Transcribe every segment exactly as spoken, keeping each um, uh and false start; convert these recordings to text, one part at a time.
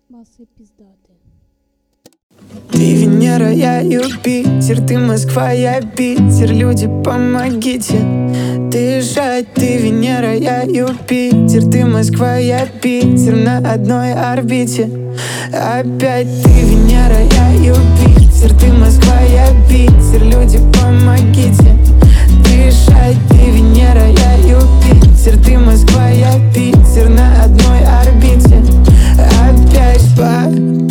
Басы пиздатые. Ты Венера, я Юпитер, ты Москва, я Питер, люди, помогите дышать. Ты Венера, я Юпитер, ты Москва, я Питер, на одной орбите. Опять ты Венера, я Юпитер, ты Москва, я Питер, люди, помогите дышать. Ты Венера, я Юпитер, ты Москва, я Питер, на одной орбите. Опять по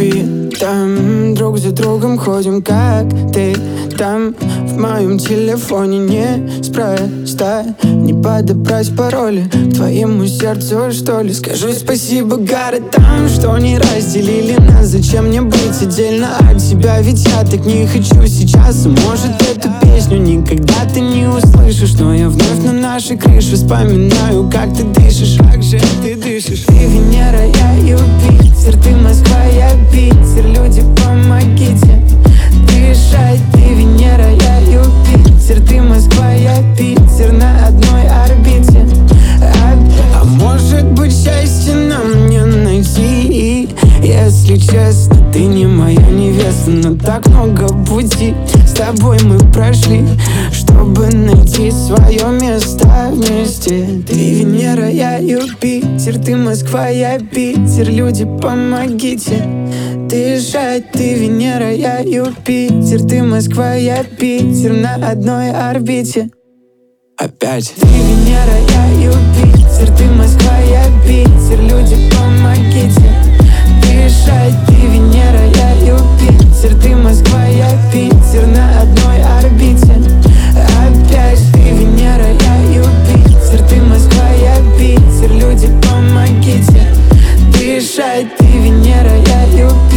битам, друг за другом ходим, как ты там. В моем телефоне неспроста не подобрать пароли к твоему сердцу, что ли. Скажу спасибо городам, что не разделили нас. Зачем мне быть отдельно от тебя, ведь я так не хочу сейчас. Может, эту песню никогда ты не услышишь, но я вновь на нашей крыше вспоминаю, как ты дышишь, как же ты дышишь. Ты Венера, я Юпитер, ты Москва, я Питер, люди, помогите дышать. Ты Венера, я Юпитер, ты Москва, я Питер, на одной орбите. А, а может быть, счастье нам не найти? Если честно, ты не моя невеста, но так много пути с тобой мы прошли, чтобы найти свое место вместе. Ты Венера, я Юпитер, ты Москва, я Питер, люди, помогите дышать. Ты Венера, я Юпитер, ты Москва, я Питер, на одной орбите. Опять. Ты Венера, я Юпитер, ты Москва, я Питер, люди, помогите дышать. Ты Венера, я Юпитер, ты Москва, я Питер, на одной орбите. Опять. Ты Венера, я Юпитер, ты Москва, я Питер, люди, помогите дышать. Ты Венера, я Юпитер.